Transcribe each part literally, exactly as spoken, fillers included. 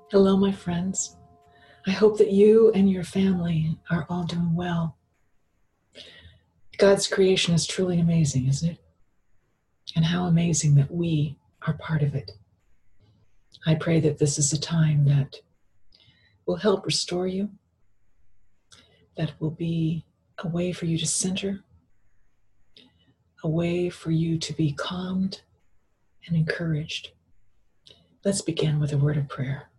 Hello, my friends. I hope that you and your family are all doing well. God's creation is truly amazing, isn't it? And how amazing that we are part of it. I pray that this is a time that will help restore you, that will be a way for you to center, a way for you to be calmed and encouraged. Let's begin with a word of prayer.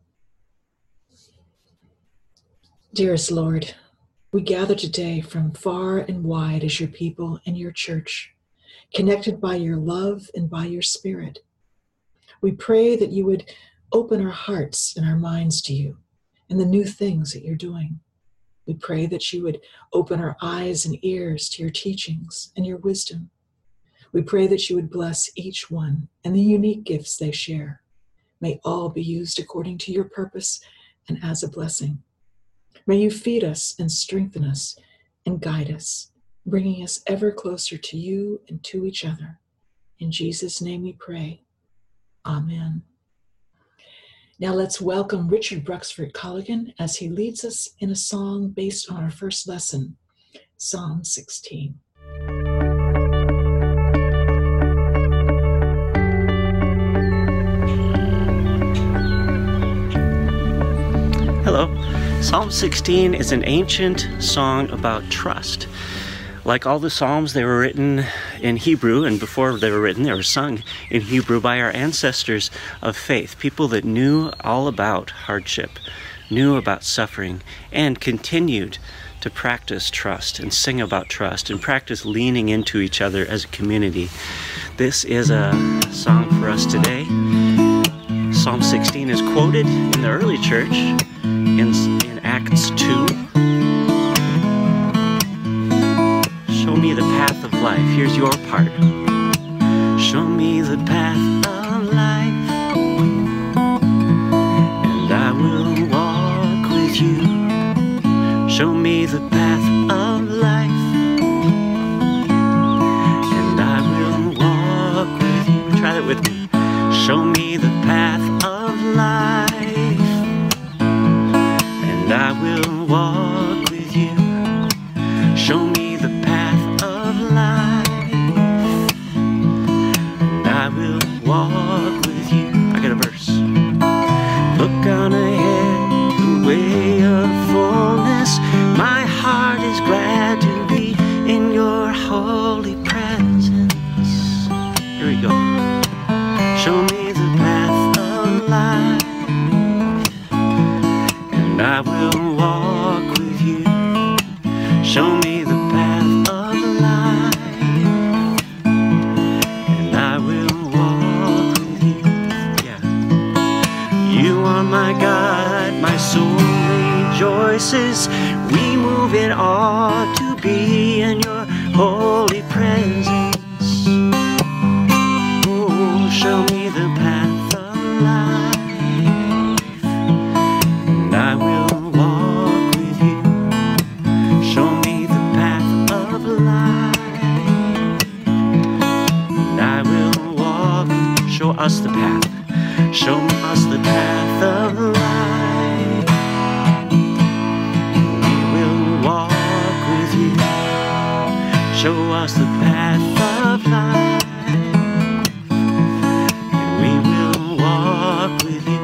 Dearest Lord, we gather today from far and wide as your people and your church, connected by your love and by your spirit. We pray that you would open our hearts and our minds to you and the new things that you're doing. We pray that you would open our eyes and ears to your teachings and your wisdom. We pray that you would bless each one and the unique gifts they share. May all be used according to your purpose and as a blessing. May you feed us and strengthen us and guide us, bringing us ever closer to you and to each other. In Jesus' name we pray. Amen. Now let's welcome Richard Bruxford Colligan as he leads us in a song based on our first lesson, Psalm sixteen. Hello. Psalm sixteen is an ancient song about trust. Like all the Psalms, they were written in Hebrew, and before they were written, they were sung in Hebrew by our ancestors of faith, people that knew all about hardship, knew about suffering, and continued to practice trust and sing about trust and practice leaning into each other as a community. This is a song for us today. Psalm sixteen is quoted in the early church in, in Acts two. Show me the path of life. Here's your part. Show me the path of life, and I will walk with you. Show me the path of life, and I will walk with you. Try that with me. Show me the path of life, and I will walk with you. Show me the path of life, and I will walk with you. I got a verse. Look on ahead, the way of fullness. My heart is glad to be in your holy presence. Here we go. Show me the path of life, and I will walk with you. Show me the path of life, and I will walk with you. Yeah. You are my God, my soul rejoices. We move in awe to be in your holy presence. Oh, show me the path of life, and I will walk with you. Show me the path of life, and I will walk. Show us the path. Show us the path of life, and we will walk with you. Show us the path of life, and we will walk with you.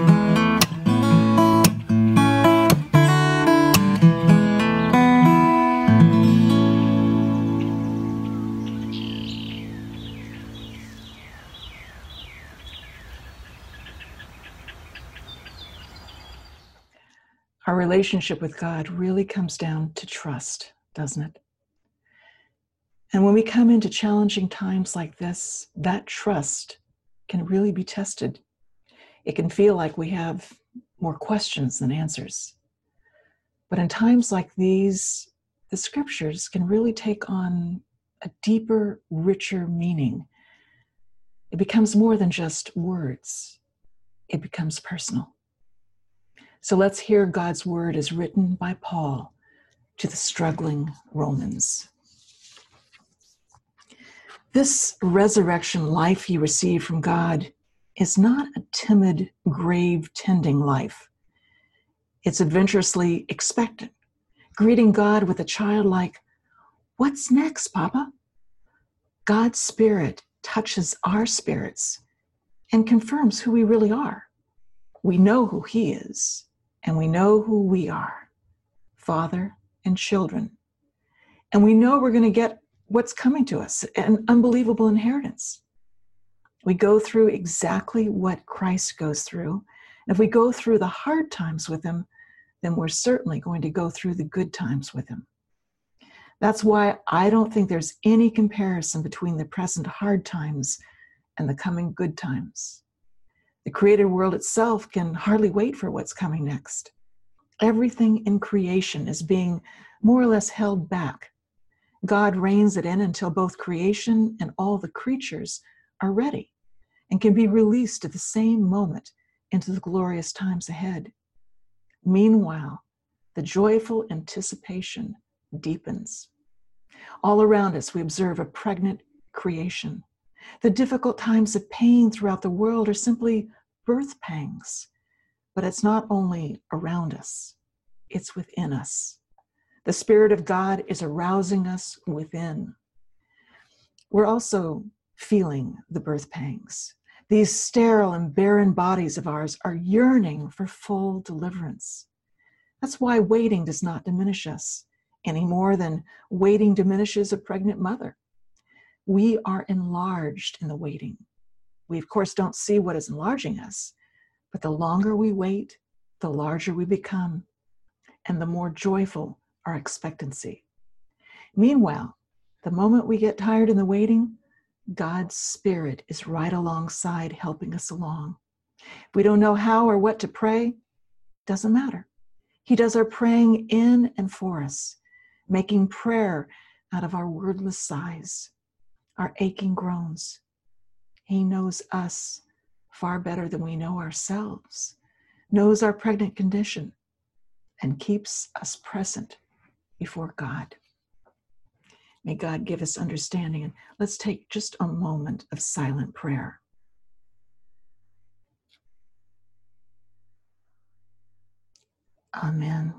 Our relationship with God really comes down to trust, doesn't it? And when we come into challenging times like this, that trust can really be tested. It can feel like we have more questions than answers. But in times like these, the scriptures can really take on a deeper, richer meaning. It becomes more than just words. It becomes personal. So let's hear God's word as written by Paul to the struggling Romans. This resurrection life you receive from God is not a timid, grave-tending life. It's adventurously expectant, greeting God with a childlike, "What's next, Papa?" God's Spirit touches our spirits and confirms who we really are. We know who He is, and we know who we are, Father and children. And we know we're going to get what's coming to us, an unbelievable inheritance. We go through exactly what Christ goes through. If we go through the hard times with Him, then we're certainly going to go through the good times with Him. That's why I don't think there's any comparison between the present hard times and the coming good times. The created world itself can hardly wait for what's coming next. Everything in creation is being more or less held back. God reins it in until both creation and all the creatures are ready and can be released at the same moment into the glorious times ahead. Meanwhile, the joyful anticipation deepens. All around us, we observe a pregnant creation. The difficult times of pain throughout the world are simply birth pangs. But it's not only around us, it's within us. The Spirit of God is arousing us within. We're also feeling the birth pangs. These sterile and barren bodies of ours are yearning for full deliverance. That's why waiting does not diminish us any more than waiting diminishes a pregnant mother. We are enlarged in the waiting. We, of course, don't see what is enlarging us, but the longer we wait, the larger we become, and the more joyful our expectancy. Meanwhile, the moment we get tired in the waiting, God's Spirit is right alongside helping us along. If we don't know how or what to pray, doesn't matter. He does our praying in and for us, making prayer out of our wordless sighs, our aching groans. He knows us far better than we know ourselves, knows our pregnant condition, and keeps us present before God. May God give us understanding. And let's take just a moment of silent prayer. Amen.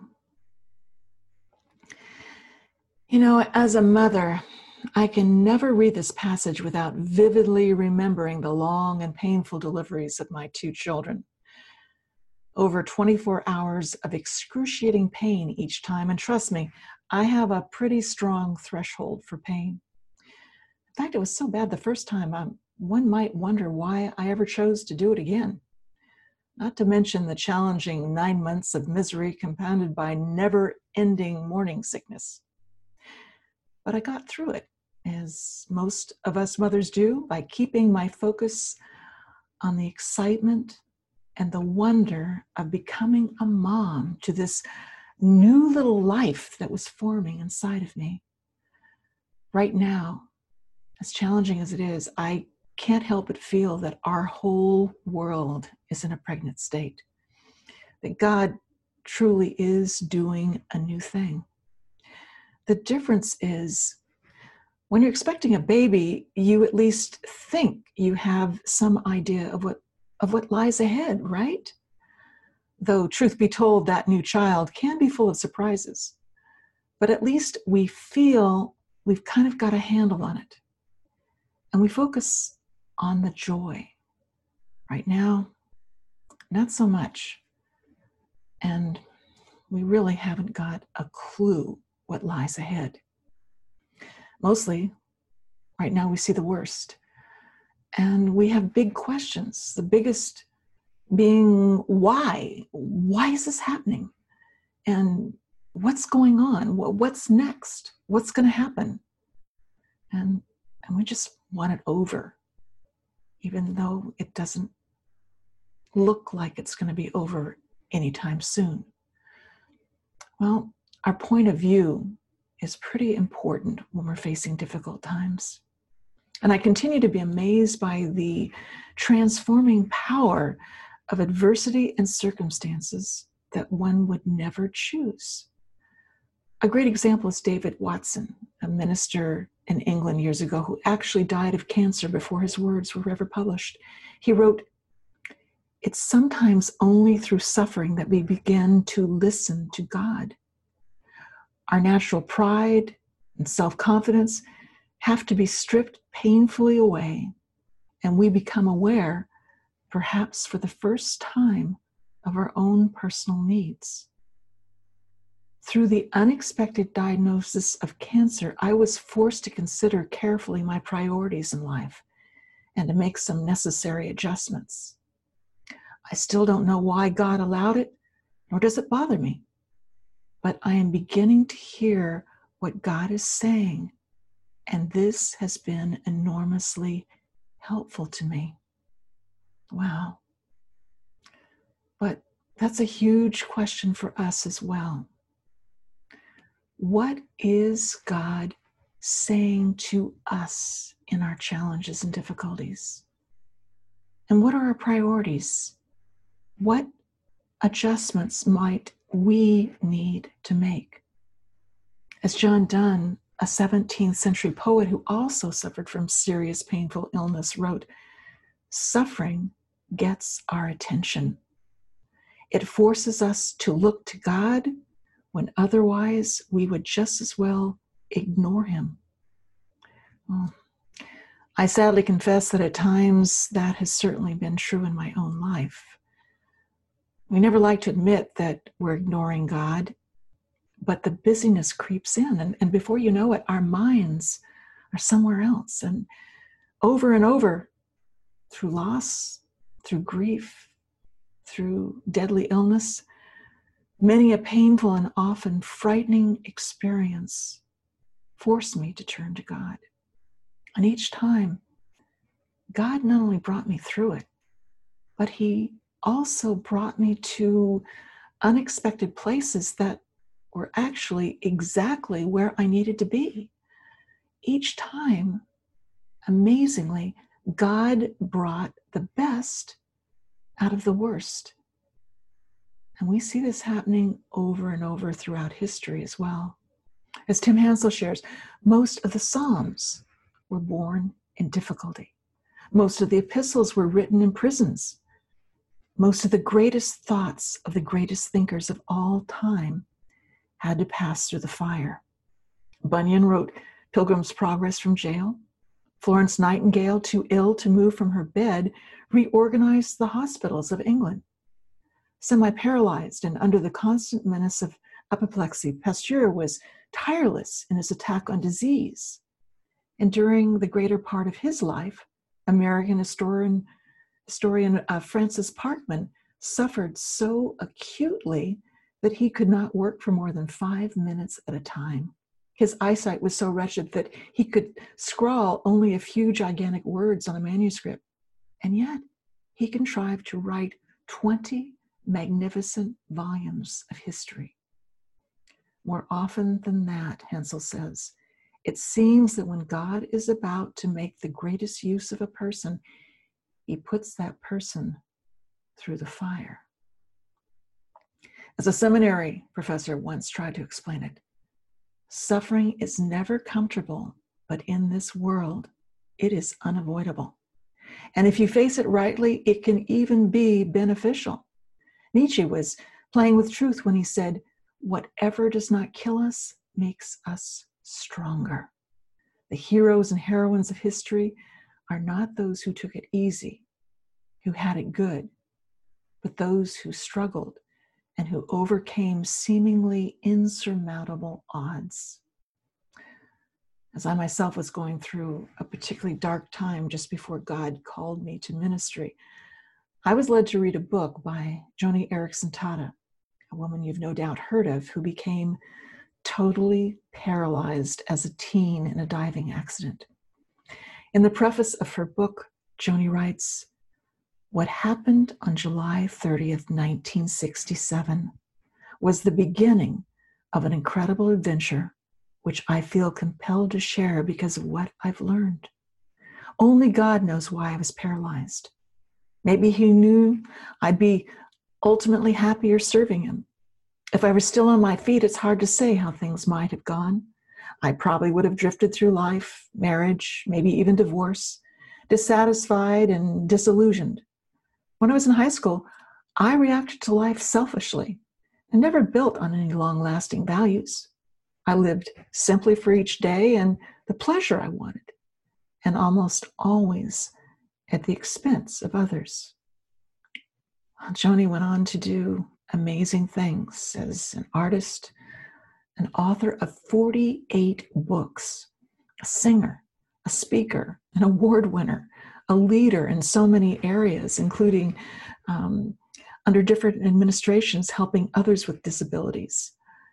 You know, as a mother, I can never read this passage without vividly remembering the long and painful deliveries of my two children. Over twenty-four hours of excruciating pain each time. And trust me, I have a pretty strong threshold for pain. In fact, it was so bad the first time, I'm, one might wonder why I ever chose to do it again. Not to mention the challenging nine months of misery compounded by never-ending morning sickness. But I got through it, as most of us mothers do, by keeping my focus on the excitement and the wonder of becoming a mom to this new little life that was forming inside of me. Right now, as challenging as it is, I can't help but feel that our whole world is in a pregnant state, that God truly is doing a new thing. The difference is, when you're expecting a baby, you at least think you have some idea of what of what lies ahead, right? Though, truth be told, that new child can be full of surprises. But at least we feel we've kind of got a handle on it. And we focus on the joy. Right now, not so much. And we really haven't got a clue what lies ahead. Mostly, right now we see the worst. And we have big questions. The biggest being, why? Why is this happening? And what's going on? What's next? What's going to happen? And, and we just want it over, even though it doesn't look like it's going to be over anytime soon. Well, our point of view is pretty important when we're facing difficult times. And I continue to be amazed by the transforming power of adversity and circumstances that one would never choose. A great example is David Watson, a minister in England years ago who actually died of cancer before his words were ever published. He wrote, it's sometimes only through suffering that we begin to listen to God. Our natural pride and self-confidence have to be stripped painfully away, and we become aware, perhaps for the first time, of our own personal needs. Through the unexpected diagnosis of cancer, I was forced to consider carefully my priorities in life and to make some necessary adjustments. I still don't know why God allowed it, nor does it bother me, but I am beginning to hear what God is saying, and this has been enormously helpful to me. Wow. But that's a huge question for us as well. What is God saying to us in our challenges and difficulties? And what are our priorities? What adjustments might we need to make? As John Donne, a seventeenth century poet who also suffered from serious painful illness, wrote, "Suffering gets our attention. It forces us to look to God when otherwise we would just as well ignore him." Well, I sadly confess that at times that has certainly been true in my own life. We never like to admit that we're ignoring God, but the busyness creeps in, and, and before you know it, our minds are somewhere else. And over and over, through loss, through grief, through deadly illness, many a painful and often frightening experience forced me to turn to God. And each time, God not only brought me through it, but he also brought me to unexpected places that were actually exactly where I needed to be. Each time, amazingly, God brought the best out of the worst. And we see this happening over and over throughout history as well. As Tim Hansel shares, most of the Psalms were born in difficulty. Most of the epistles were written in prisons. Most of the greatest thoughts of the greatest thinkers of all time had to pass through the fire. Bunyan wrote Pilgrim's Progress from jail. Florence Nightingale, too ill to move from her bed, reorganized the hospitals of England. Semi-paralyzed and under the constant menace of apoplexy, Pasteur was tireless in his attack on disease. And during the greater part of his life, American historian, historian uh, Francis Parkman suffered so acutely that he could not work for more than five minutes at a time. His eyesight was so wretched that he could scrawl only a few gigantic words on a manuscript. And yet, he contrived to write twenty magnificent volumes of history. More often than that, Hansel says, it seems that when God is about to make the greatest use of a person, he puts that person through the fire. As a seminary professor once tried to explain it, suffering is never comfortable, but in this world, it is unavoidable. And if you face it rightly, it can even be beneficial. Nietzsche was playing with truth when he said, "Whatever does not kill us makes us stronger." The heroes and heroines of history are not those who took it easy, who had it good, but those who struggled and who overcame seemingly insurmountable odds. As I myself was going through a particularly dark time just before God called me to ministry, I was led to read a book by Joni Eareckson Tada, a woman you've no doubt heard of, who became totally paralyzed as a teen in a diving accident. In the preface of her book, Joni writes, "What happened on July thirtieth, nineteen sixty-seven was the beginning of an incredible adventure which I feel compelled to share because of what I've learned. Only God knows why I was paralyzed. Maybe he knew I'd be ultimately happier serving him. If I were still on my feet, it's hard to say how things might have gone. I probably would have drifted through life, marriage, maybe even divorce, dissatisfied and disillusioned. When I was in high school, I reacted to life selfishly and never built on any long-lasting values. I lived simply for each day and the pleasure I wanted, and almost always at the expense of others. Joni went on to do amazing things as an artist, an author of forty-eight books, a singer, a speaker, an award winner, a leader in so many areas, including um, under different administrations helping others with disabilities.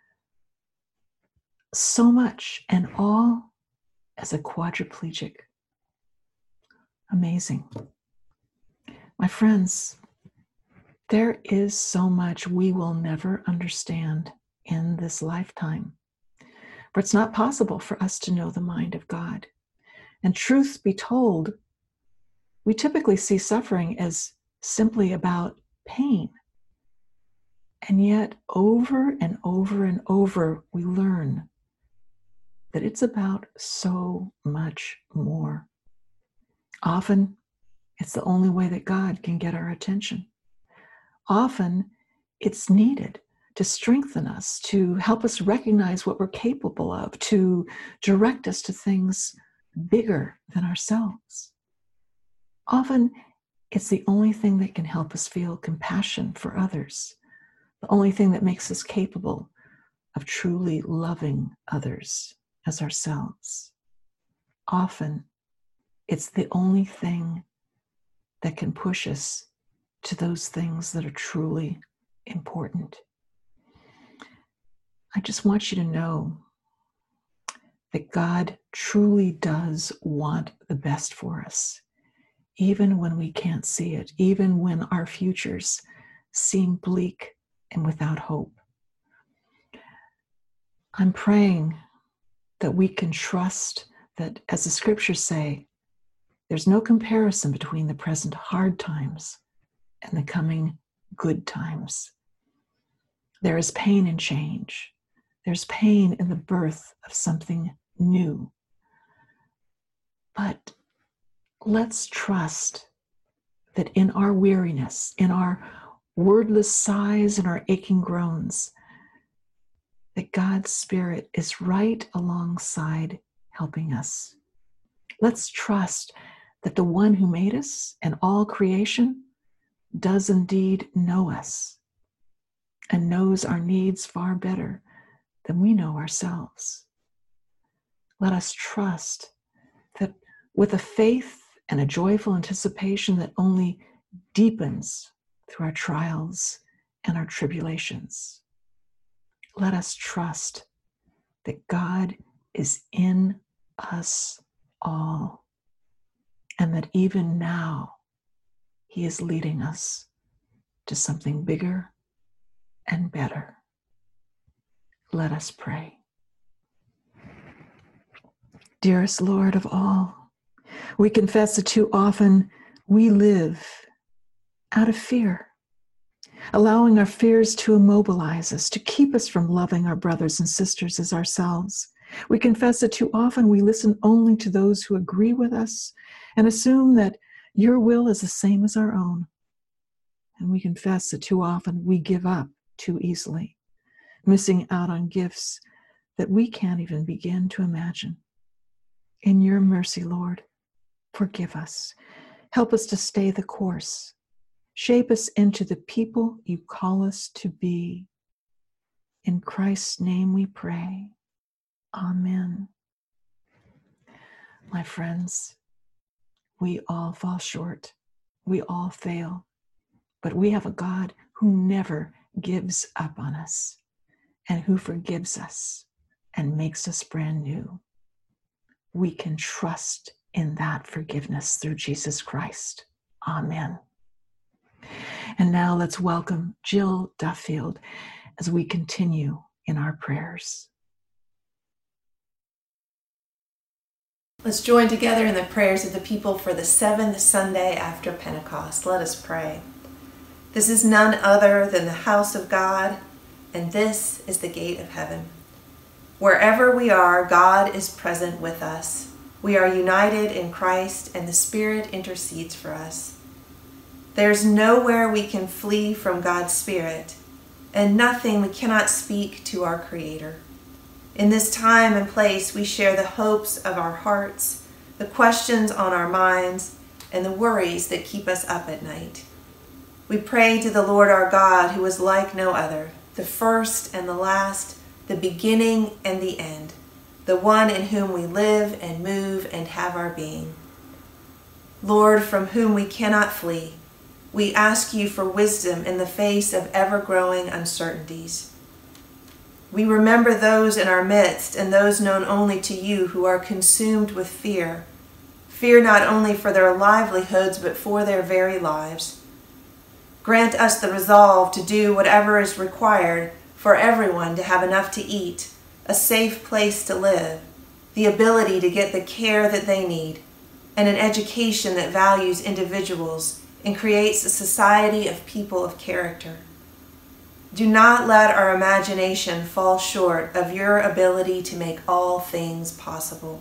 So much, and all as a quadriplegic. Amazing. My friends, there is so much we will never understand in this lifetime. For it's not possible for us to know the mind of God. And truth be told, we typically see suffering as simply about pain. And yet, over and over and over, we learn that it's about so much more. Often, it's the only way that God can get our attention. Often, it's needed to strengthen us, to help us recognize what we're capable of, to direct us to things bigger than ourselves. Often, it's the only thing that can help us feel compassion for others, the only thing that makes us capable of truly loving others as ourselves. Often, it's the only thing that can push us to those things that are truly important. I just want you to know that God truly does want the best for us, even when we can't see it, even when our futures seem bleak and without hope. I'm praying that we can trust that, as the scriptures say, there's no comparison between the present hard times and the coming good times. There is pain in change. There's pain in the birth of something new. But let's trust that in our weariness, in our wordless sighs and our aching groans, that God's Spirit is right alongside helping us. Let's trust that the one who made us and all creation does indeed know us and knows our needs far better than we know ourselves. Let us trust that with a faith and a joyful anticipation that only deepens through our trials and our tribulations, let us trust that God is in us all, and that even now He is leading us to something bigger and better. Let us pray. Dearest Lord of all, we confess that too often we live out of fear, allowing our fears to immobilize us, to keep us from loving our brothers and sisters as ourselves. We confess that too often we listen only to those who agree with us and assume that your will is the same as our own. And we confess that too often we give up too easily, missing out on gifts that we can't even begin to imagine. In your mercy, Lord, forgive us. Help us to stay the course. Shape us into the people you call us to be. In Christ's name we pray. Amen. My friends, we all fall short. We all fail. But we have a God who never gives up on us and who forgives us and makes us brand new. We can trust in that forgiveness through Jesus Christ. Amen. And now let's welcome Jill Duffield as we continue in our prayers. Let's join together in the prayers of the people for the seventh Sunday after Pentecost. Let us pray. This is none other than the house of God, and this is the gate of heaven. Wherever we are, God is present with us. We are united in Christ, and the Spirit intercedes for us. There's nowhere we can flee from God's Spirit, and nothing we cannot speak to our Creator. In this time and place, we share the hopes of our hearts, the questions on our minds, and the worries that keep us up at night. We pray to the Lord our God, who is like no other, the first and the last, the beginning and the end, the one in whom we live and move and have our being. Lord, from whom we cannot flee, we ask you for wisdom in the face of ever-growing uncertainties. We remember those in our midst and those known only to you who are consumed with fear, fear not only for their livelihoods but for their very lives. Grant us the resolve to do whatever is required for everyone to have enough to eat, a safe place to live, the ability to get the care that they need, and an education that values individuals and creates a society of people of character. Do not let our imagination fall short of your ability to make all things possible.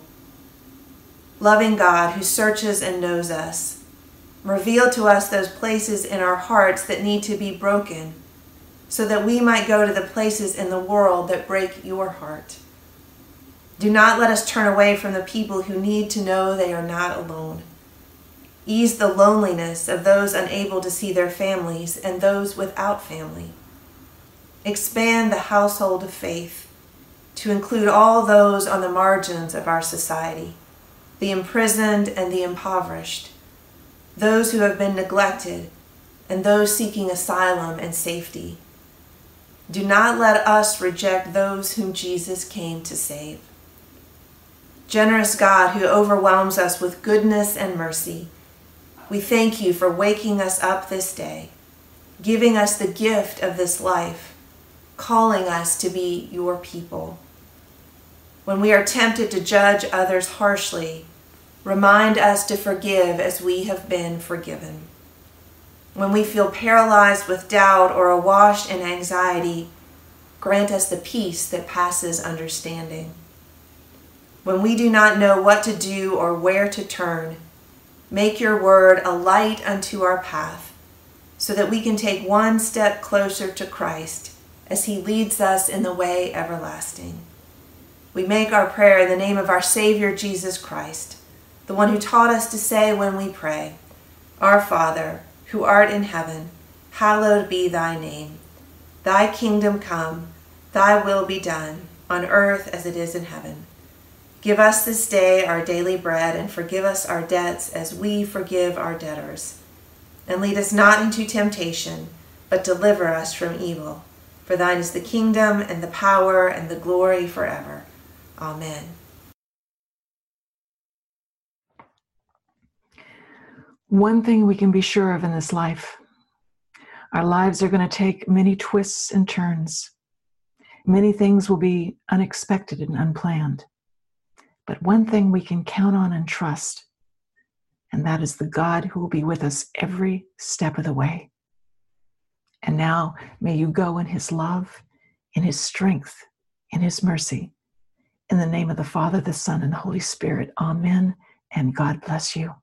Loving God who searches and knows us, reveal to us those places in our hearts that need to be broken, so that we might go to the places in the world that break your heart. Do not let us turn away from the people who need to know they are not alone. Ease the loneliness of those unable to see their families and those without family. Expand the household of faith to include all those on the margins of our society, the imprisoned and the impoverished, those who have been neglected, and those seeking asylum and safety. Do not let us reject those whom Jesus came to save. Generous God who overwhelms us with goodness and mercy, we thank you for waking us up this day, giving us the gift of this life, calling us to be your people. When we are tempted to judge others harshly, remind us to forgive as we have been forgiven. When we feel paralyzed with doubt or awash in anxiety, grant us the peace that passes understanding. When we do not know what to do or where to turn, make your word a light unto our path, so that we can take one step closer to Christ as he leads us in the way everlasting. We make our prayer in the name of our Savior Jesus Christ, the one who taught us to say when we pray, Our Father, who art in heaven, hallowed be thy name. Thy kingdom come, thy will be done, on earth as it is in heaven. Give us this day our daily bread, and forgive us our debts as we forgive our debtors. And lead us not into temptation, but deliver us from evil. For thine is the kingdom, and the power, and the glory forever. Amen. One thing we can be sure of in this life: our lives are going to take many twists and turns. Many things will be unexpected and unplanned. But one thing we can count on and trust, and that is the God who will be with us every step of the way. And now may you go in his love, in his strength, in his mercy. In the name of the Father, the Son, and the Holy Spirit. Amen. And God bless you.